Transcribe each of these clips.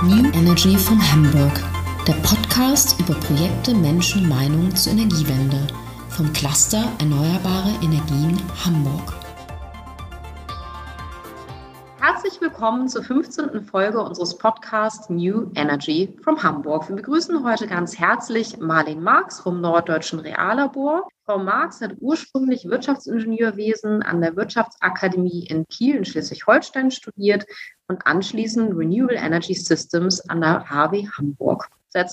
New Energy from Hamburg, der Podcast über Projekte, Menschen, Meinungen zur Energiewende vom Cluster Erneuerbare Energien Hamburg. Herzlich willkommen zur 15. Folge unseres Podcasts New Energy from Hamburg. Wir begrüßen heute ganz herzlich Marlene Marx vom Norddeutschen Reallabor. Frau Marx hat ursprünglich Wirtschaftsingenieurwesen an der Wirtschaftsakademie in Kiel in Schleswig-Holstein studiert und anschließend Renewable Energy Systems an der HW Hamburg. Seit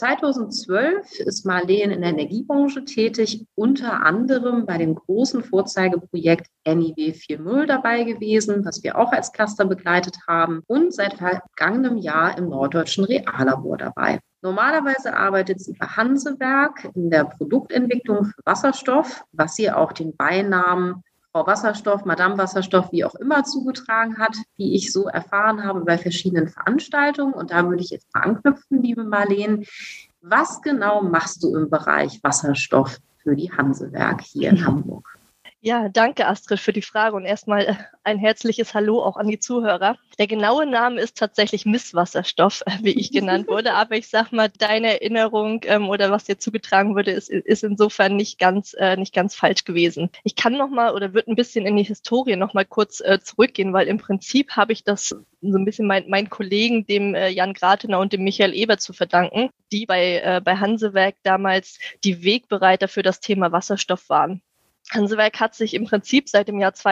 2012 ist Marlene in der Energiebranche tätig, unter anderem bei dem großen Vorzeigeprojekt NIW 4.0 dabei gewesen, was wir auch als Cluster begleitet haben, und seit vergangenem Jahr im Norddeutschen Reallabor dabei. Normalerweise arbeitet sie bei Hansewerk in der Produktentwicklung für Wasserstoff, was sie auch den Beinamen Frau Wasserstoff, Madame Wasserstoff, wie auch immer zugetragen hat, wie ich so erfahren habe bei verschiedenen Veranstaltungen. Und da würde ich jetzt mal anknüpfen, liebe Marlene. Was genau machst du im Bereich Wasserstoff für die Hansewerk hier in Hamburg? Ja, danke Astrid für die Frage und erstmal ein herzliches Hallo auch an die Zuhörer. Der genaue Name ist tatsächlich Miss Wasserstoff, wie ich genannt wurde, aber ich sag mal, deine Erinnerung oder was dir zugetragen wurde, ist insofern nicht ganz falsch gewesen. Ich kann würde ein bisschen in die Historie noch mal kurz zurückgehen, weil im Prinzip habe ich das so ein bisschen meinen Kollegen, dem Jan Gratener und dem Michael Eber zu verdanken, die bei Hansewerk damals die Wegbereiter für das Thema Wasserstoff waren. Hansewerk hat sich im Prinzip seit dem Jahr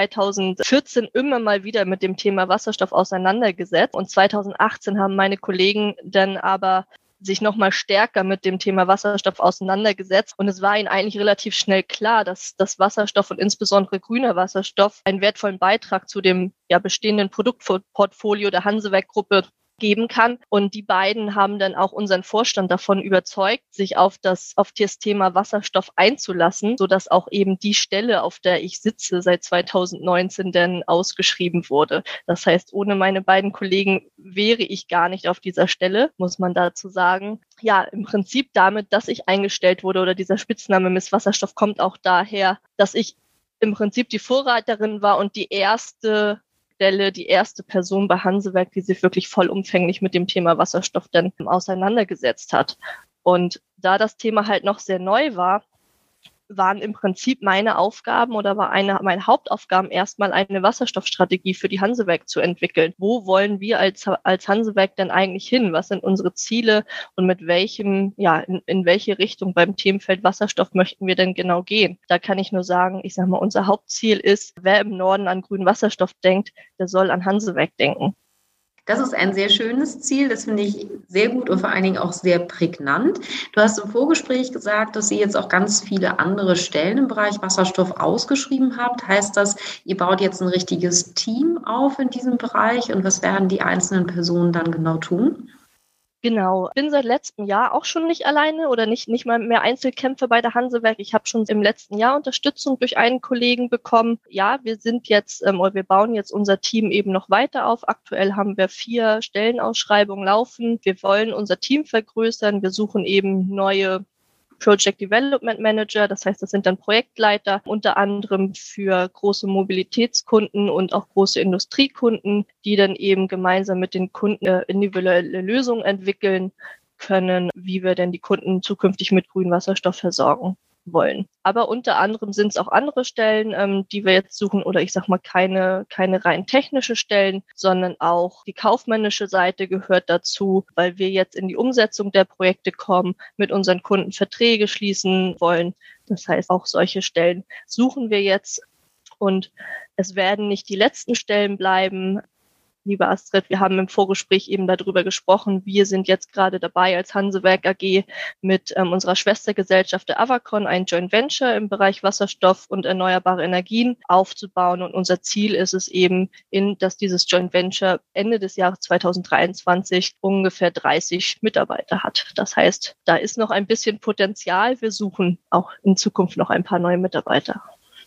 2014 immer mal wieder mit dem Thema Wasserstoff auseinandergesetzt. Und 2018 haben meine Kollegen dann aber sich nochmal stärker mit dem Thema Wasserstoff auseinandergesetzt. Und es war ihnen eigentlich relativ schnell klar, dass das Wasserstoff und insbesondere grüner Wasserstoff einen wertvollen Beitrag zu dem bestehenden Produktportfolio der Hansewerk-Gruppe geben kann. Und die beiden haben dann auch unseren Vorstand davon überzeugt, sich auf das Thema Wasserstoff einzulassen, sodass auch eben die Stelle, auf der ich sitze, seit 2019 dann ausgeschrieben wurde. Das heißt, ohne meine beiden Kollegen wäre ich gar nicht auf dieser Stelle, muss man dazu sagen. Ja, im Prinzip damit, dass ich eingestellt wurde oder dieser Spitzname Miss Wasserstoff kommt auch daher, dass ich im Prinzip die Vorreiterin war und die erste Person bei Hansewerk, die sich wirklich vollumfänglich mit dem Thema Wasserstoff dann auseinandergesetzt hat. Und da das Thema halt noch sehr neu war, waren im Prinzip meine Aufgaben oder war meine Hauptaufgaben erstmal eine Wasserstoffstrategie für die Hansewerk zu entwickeln. Wo wollen wir als Hansewerk denn eigentlich hin? Was sind unsere Ziele und mit welchem, in welche Richtung beim Themenfeld Wasserstoff möchten wir denn genau gehen? Da kann ich nur sagen, unser Hauptziel ist, wer im Norden an grünen Wasserstoff denkt, der soll an Hansewerk denken. Das ist ein sehr schönes Ziel, das finde ich sehr gut und vor allen Dingen auch sehr prägnant. Du hast im Vorgespräch gesagt, dass ihr jetzt auch ganz viele andere Stellen im Bereich Wasserstoff ausgeschrieben habt. Heißt das, ihr baut jetzt ein richtiges Team auf in diesem Bereich und was werden die einzelnen Personen dann genau tun? Genau. Ich bin seit letztem Jahr auch schon nicht alleine oder nicht mal mehr Einzelkämpfer bei der Hansewerk. Ich habe schon im letzten Jahr Unterstützung durch einen Kollegen bekommen. Ja, wir bauen jetzt unser Team eben noch weiter auf. Aktuell haben wir 4 Stellenausschreibungen laufen. Wir wollen unser Team vergrößern. Wir suchen eben neue Project Development Manager, das heißt, das sind dann Projektleiter, unter anderem für große Mobilitätskunden und auch große Industriekunden, die dann eben gemeinsam mit den Kunden individuelle Lösungen entwickeln können, wie wir denn die Kunden zukünftig mit grünem Wasserstoff versorgen wollen. Aber unter anderem sind es auch andere Stellen, die wir jetzt suchen, oder keine rein technische Stellen, sondern auch die kaufmännische Seite gehört dazu, weil wir jetzt in die Umsetzung der Projekte kommen, mit unseren Kunden Verträge schließen wollen. Das heißt, auch solche Stellen suchen wir jetzt und es werden nicht die letzten Stellen bleiben. Liebe Astrid, wir haben im Vorgespräch eben darüber gesprochen. Wir sind jetzt gerade dabei, als Hansewerk AG mit unserer Schwestergesellschaft der Avacon ein Joint Venture im Bereich Wasserstoff und erneuerbare Energien aufzubauen. Und unser Ziel ist es eben, dass dieses Joint Venture Ende des Jahres 2023 ungefähr 30 Mitarbeiter hat. Das heißt, da ist noch ein bisschen Potenzial. Wir suchen auch in Zukunft noch ein paar neue Mitarbeiter.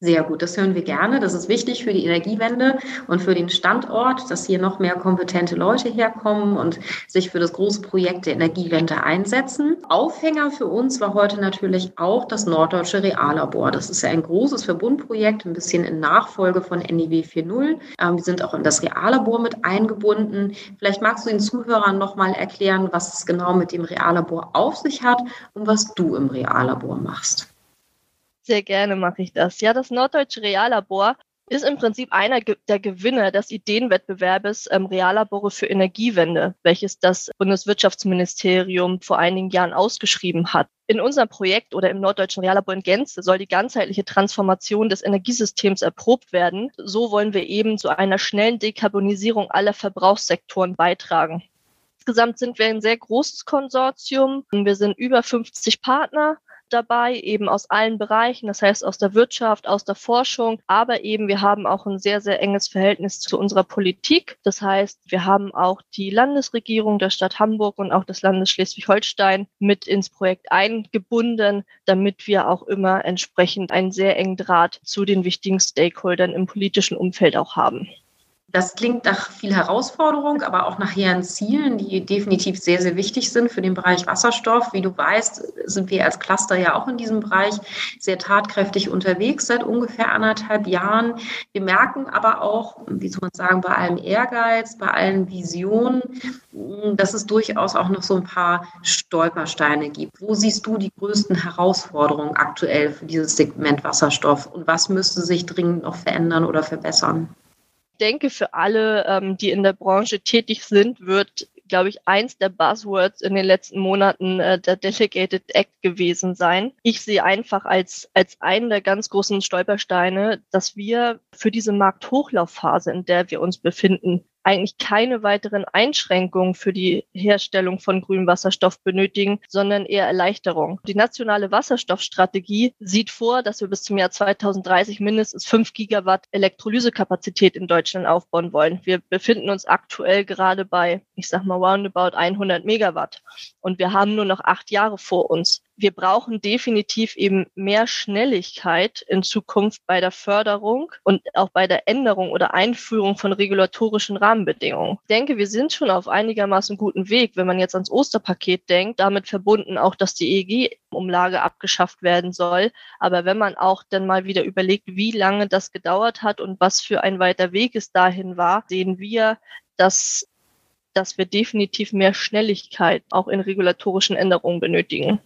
Sehr gut, das hören wir gerne. Das ist wichtig für die Energiewende und für den Standort, dass hier noch mehr kompetente Leute herkommen und sich für das große Projekt der Energiewende einsetzen. Aufhänger für uns war heute natürlich auch das Norddeutsche Reallabor. Das ist ja ein großes Verbundprojekt, ein bisschen in Nachfolge von NIW 4.0. Wir sind auch in das Reallabor mit eingebunden. Vielleicht magst du den Zuhörern noch mal erklären, was es genau mit dem Reallabor auf sich hat und was du im Reallabor machst. Sehr gerne mache ich das. Ja, das Norddeutsche Reallabor ist im Prinzip einer der Gewinner des Ideenwettbewerbes Reallabore für Energiewende, welches das Bundeswirtschaftsministerium vor einigen Jahren ausgeschrieben hat. In unserem Projekt oder im Norddeutschen Reallabor in Gänze soll die ganzheitliche Transformation des Energiesystems erprobt werden. So wollen wir eben zu einer schnellen Dekarbonisierung aller Verbrauchssektoren beitragen. Insgesamt sind wir ein sehr großes Konsortium. Wir sind über 50 Partner dabei, eben aus allen Bereichen, das heißt aus der Wirtschaft, aus der Forschung, aber eben wir haben auch ein sehr, sehr enges Verhältnis zu unserer Politik. Das heißt, wir haben auch die Landesregierung der Stadt Hamburg und auch des Landes Schleswig-Holstein mit ins Projekt eingebunden, damit wir auch immer entsprechend einen sehr engen Draht zu den wichtigen Stakeholdern im politischen Umfeld auch haben. Das klingt nach viel Herausforderung, aber auch nach hehren Zielen, die definitiv sehr, sehr wichtig sind für den Bereich Wasserstoff. Wie du weißt, sind wir als Cluster ja auch in diesem Bereich sehr tatkräftig unterwegs seit ungefähr 1,5 Jahren. Wir merken aber auch, wie soll man sagen, bei allem Ehrgeiz, bei allen Visionen, dass es durchaus auch noch so ein paar Stolpersteine gibt. Wo siehst du die größten Herausforderungen aktuell für dieses Segment Wasserstoff und was müsste sich dringend noch verändern oder verbessern? Ich denke, für alle, die in der Branche tätig sind, wird, glaube ich, eins der Buzzwords in den letzten Monaten der Delegated Act gewesen sein. Ich sehe einfach als einen der ganz großen Stolpersteine, dass wir für diese Markthochlaufphase, in der wir uns befinden, eigentlich keine weiteren Einschränkungen für die Herstellung von grünem Wasserstoff benötigen, sondern eher Erleichterung. Die nationale Wasserstoffstrategie sieht vor, dass wir bis zum Jahr 2030 mindestens 5 Gigawatt Elektrolysekapazität in Deutschland aufbauen wollen. Wir befinden uns aktuell gerade bei, roundabout 100 Megawatt. Und wir haben nur noch 8 Jahre vor uns. Wir brauchen definitiv eben mehr Schnelligkeit in Zukunft bei der Förderung und auch bei der Änderung oder Einführung von regulatorischen Rahmenbedingungen. Ich denke, wir sind schon auf einigermaßen guten Weg, wenn man jetzt ans Osterpaket denkt, damit verbunden auch, dass die EEG-Umlage abgeschafft werden soll. Aber wenn man auch dann mal wieder überlegt, wie lange das gedauert hat und was für ein weiter Weg es dahin war, sehen wir, dass wir definitiv mehr Schnelligkeit auch in regulatorischen Änderungen benötigen.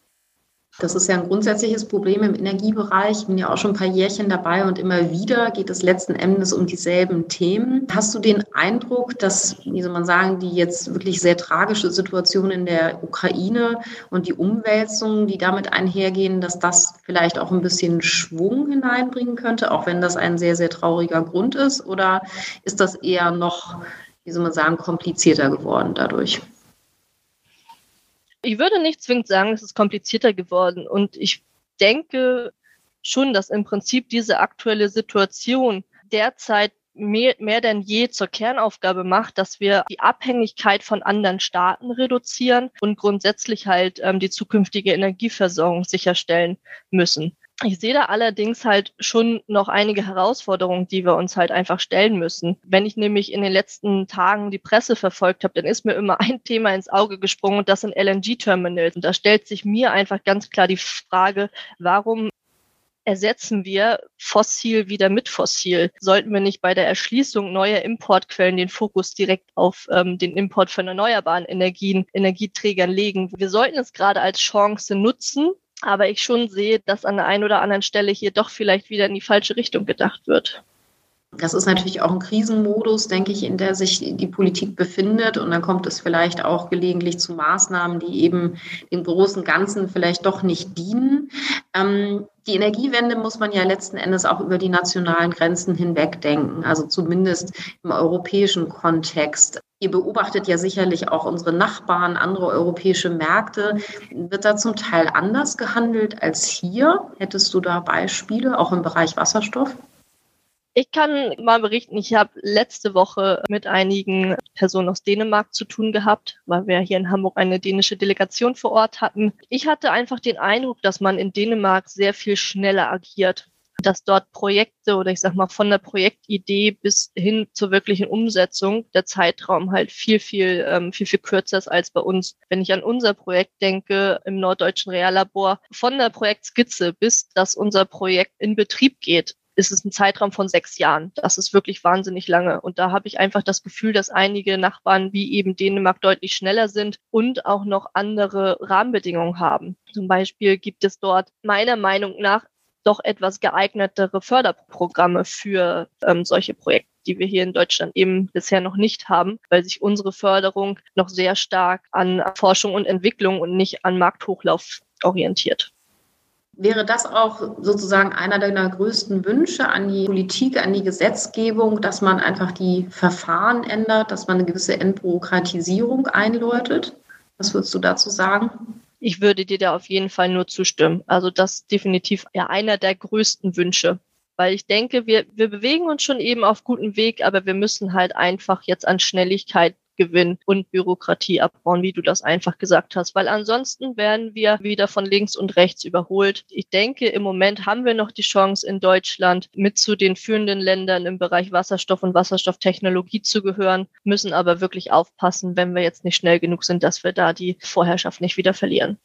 Das ist ja ein grundsätzliches Problem im Energiebereich. Ich bin ja auch schon ein paar Jährchen dabei und immer wieder geht es letzten Endes um dieselben Themen. Hast du den Eindruck, dass, wie soll man sagen, die jetzt wirklich sehr tragische Situation in der Ukraine und die Umwälzungen, die damit einhergehen, dass das vielleicht auch ein bisschen Schwung hineinbringen könnte, auch wenn das ein sehr, sehr trauriger Grund ist? Oder ist das eher noch, wie soll man sagen, komplizierter geworden dadurch? Ich würde nicht zwingend sagen, es ist komplizierter geworden. Und ich denke schon, dass im Prinzip diese aktuelle Situation derzeit mehr denn je zur Kernaufgabe macht, dass wir die Abhängigkeit von anderen Staaten reduzieren und grundsätzlich halt die zukünftige Energieversorgung sicherstellen müssen. Ich sehe da allerdings halt schon noch einige Herausforderungen, die wir uns halt einfach stellen müssen. Wenn ich nämlich in den letzten Tagen die Presse verfolgt habe, dann ist mir immer ein Thema ins Auge gesprungen und das sind LNG-Terminals. Und da stellt sich mir einfach ganz klar die Frage, warum ersetzen wir fossil wieder mit fossil? Sollten wir nicht bei der Erschließung neuer Importquellen den Fokus direkt auf den Import von erneuerbaren Energieträgern legen? Wir sollten es gerade als Chance nutzen, aber ich schon sehe, dass an der einen oder anderen Stelle hier doch vielleicht wieder in die falsche Richtung gedacht wird. Das ist natürlich auch ein Krisenmodus, denke ich, in der sich die Politik befindet. Und dann kommt es vielleicht auch gelegentlich zu Maßnahmen, die eben dem großen Ganzen vielleicht doch nicht dienen. Die Energiewende muss man ja letzten Endes auch über die nationalen Grenzen hinweg denken, also zumindest im europäischen Kontext. Ihr beobachtet ja sicherlich auch unsere Nachbarn, andere europäische Märkte. Wird da zum Teil anders gehandelt als hier? Hättest du da Beispiele, auch im Bereich Wasserstoff? Ich kann mal berichten, ich habe letzte Woche mit einigen Personen aus Dänemark zu tun gehabt, weil wir hier in Hamburg eine dänische Delegation vor Ort hatten. Ich hatte einfach den Eindruck, dass man in Dänemark sehr viel schneller agiert dass dort Projekte oder ich sag mal von der Projektidee bis hin zur wirklichen Umsetzung der Zeitraum halt viel kürzer ist als bei uns. Wenn ich an unser Projekt denke im Norddeutschen Reallabor, von der Projektskizze bis dass unser Projekt in Betrieb geht, ist es ein Zeitraum von 6 Jahren. Das ist wirklich wahnsinnig lange. Und da habe ich einfach das Gefühl, dass einige Nachbarn wie eben Dänemark deutlich schneller sind und auch noch andere Rahmenbedingungen haben. Zum Beispiel gibt es dort meiner Meinung nach doch etwas geeignetere Förderprogramme für solche Projekte, die wir hier in Deutschland eben bisher noch nicht haben, weil sich unsere Förderung noch sehr stark an Forschung und Entwicklung und nicht an Markthochlauf orientiert. Wäre das auch sozusagen einer deiner größten Wünsche an die Politik, an die Gesetzgebung, dass man einfach die Verfahren ändert, dass man eine gewisse Entbürokratisierung einläutet? Was würdest du dazu sagen? Ich würde dir da auf jeden Fall nur zustimmen. Also das ist definitiv ja einer der größten Wünsche. Weil ich denke, wir bewegen uns schon eben auf gutem Weg, aber wir müssen halt einfach jetzt an Schnelligkeit gewinnen und Bürokratie abbauen, wie du das einfach gesagt hast. Weil ansonsten werden wir wieder von links und rechts überholt. Ich denke, im Moment haben wir noch die Chance, in Deutschland mit zu den führenden Ländern im Bereich Wasserstoff und Wasserstofftechnologie zu gehören, müssen aber wirklich aufpassen, wenn wir jetzt nicht schnell genug sind, dass wir da die Vorherrschaft nicht wieder verlieren.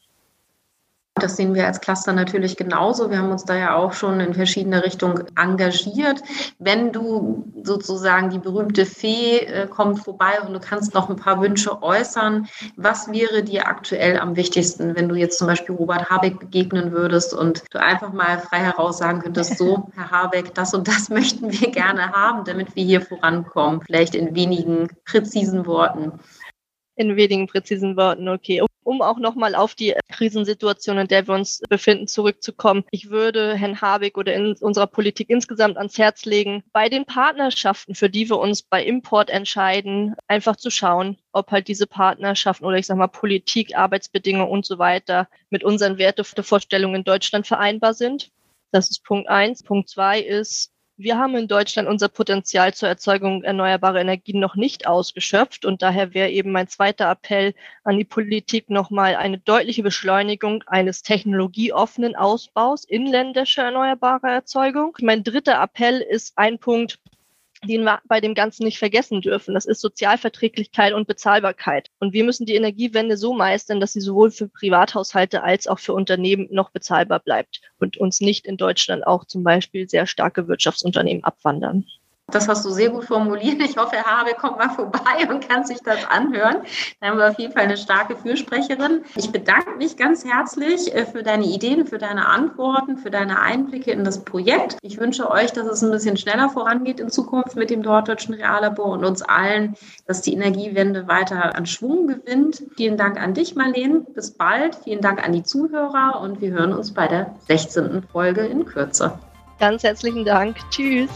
Das sehen wir als Cluster natürlich genauso. Wir haben uns da ja auch schon in verschiedene Richtungen engagiert. Wenn du sozusagen die berühmte Fee kommt vorbei und du kannst noch ein paar Wünsche äußern, was wäre dir aktuell am wichtigsten, wenn du jetzt zum Beispiel Robert Habeck begegnen würdest und du einfach mal frei heraus sagen könntest, so, Herr Habeck, das und das möchten wir gerne haben, damit wir hier vorankommen. Vielleicht in wenigen präzisen Worten. In wenigen präzisen Worten, okay. Um auch nochmal auf die Krisensituation, in der wir uns befinden, zurückzukommen. Ich würde Herrn Habeck oder in unserer Politik insgesamt ans Herz legen, bei den Partnerschaften, für die wir uns bei Import entscheiden, einfach zu schauen, ob halt diese Partnerschaften oder ich sag mal Politik, Arbeitsbedingungen und so weiter mit unseren Wertevorstellungen in Deutschland vereinbar sind. Das ist Punkt 1. Punkt 2 ist, wir haben in Deutschland unser Potenzial zur Erzeugung erneuerbarer Energien noch nicht ausgeschöpft und daher wäre eben mein zweiter Appell an die Politik nochmal eine deutliche Beschleunigung eines technologieoffenen Ausbaus inländischer erneuerbarer Erzeugung. Mein dritter Appell ist ein Punkt, den wir bei dem Ganzen nicht vergessen dürfen. Das ist Sozialverträglichkeit und Bezahlbarkeit. Und wir müssen die Energiewende so meistern, dass sie sowohl für Privathaushalte als auch für Unternehmen noch bezahlbar bleibt und uns nicht in Deutschland auch zum Beispiel sehr starke Wirtschaftsunternehmen abwandern. Das hast du sehr gut formuliert. Ich hoffe, Herr Habeck kommt mal vorbei und kann sich das anhören. Da haben wir auf jeden Fall eine starke Fürsprecherin. Ich bedanke mich ganz herzlich für deine Ideen, für deine Antworten, für deine Einblicke in das Projekt. Ich wünsche euch, dass es ein bisschen schneller vorangeht in Zukunft mit dem Norddeutschen Reallabor und uns allen, dass die Energiewende weiter an Schwung gewinnt. Vielen Dank an dich, Marleen. Bis bald. Vielen Dank an die Zuhörer und wir hören uns bei der 16. Folge in Kürze. Ganz herzlichen Dank. Tschüss.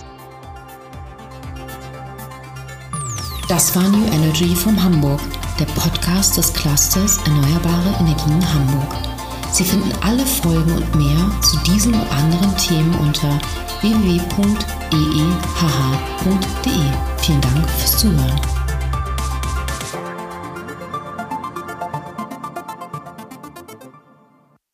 Das war New Energy from Hamburg, der Podcast des Clusters Erneuerbare Energien Hamburg. Sie finden alle Folgen und mehr zu diesen und anderen Themen unter www.eehh.de. Vielen Dank fürs Zuhören.